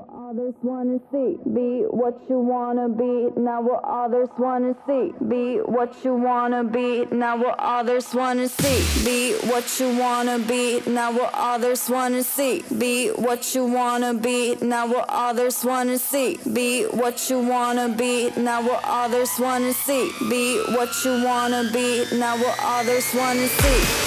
what others wanna see. Be what you wanna be, not what others wanna see. Be what you wanna be, not what others wanna see. Be what you wanna be, not what others wanna see. Be what you wanna be, not what others wanna see. Be what you wanna be, not what others wanna see. Be what you wanna be, not what others wanna see.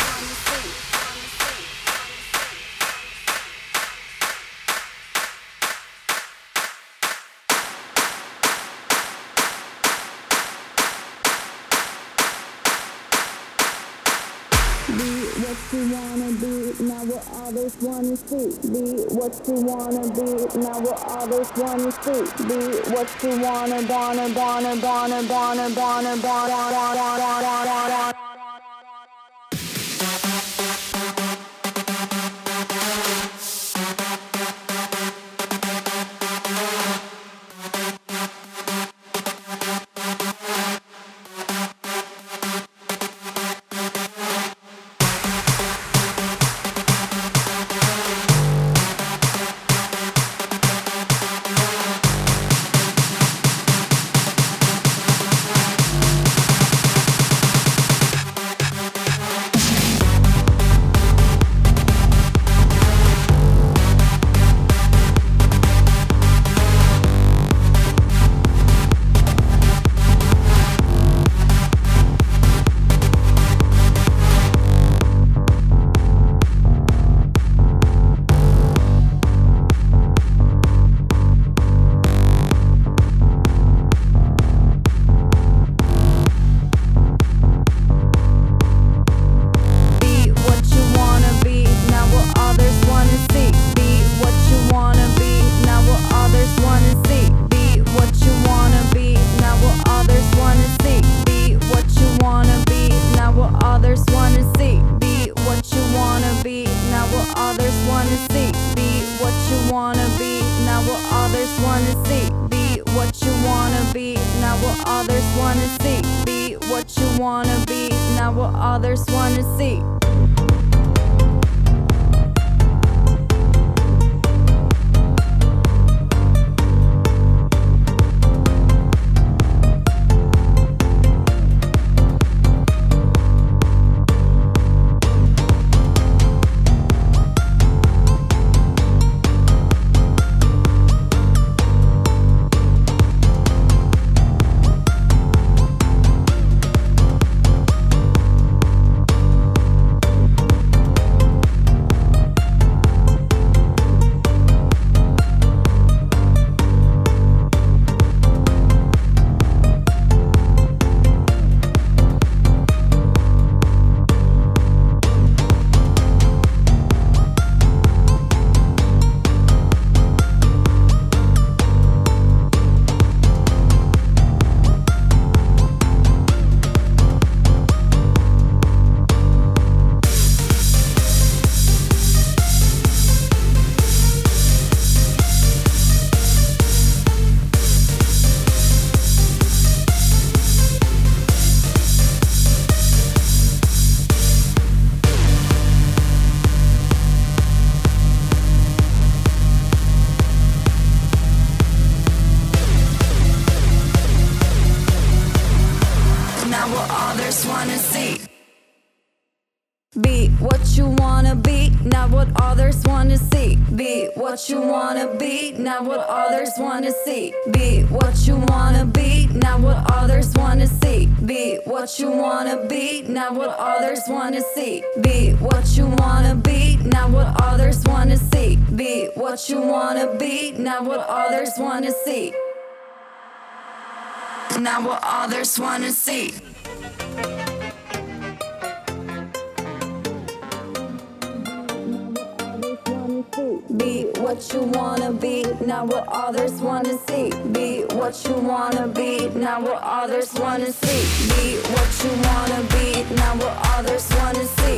What you wanna be, not what others wanna see. Be what you wanna be, not what others wanna see. Be what you wanna. Be what you wanna be, not what others wanna see. Be what you wanna be, not what others wanna see. Be what you wanna be, not what others wanna see. Be what you wanna be, not what others wanna see. Be what you wanna be, not what others wanna see. Be what you wanna be, not what others wanna see. Not what others wanna see. Be what you wanna be, not what others wanna see. Be what you wanna be, not what others wanna see. Be what you wanna be, not what others wanna see.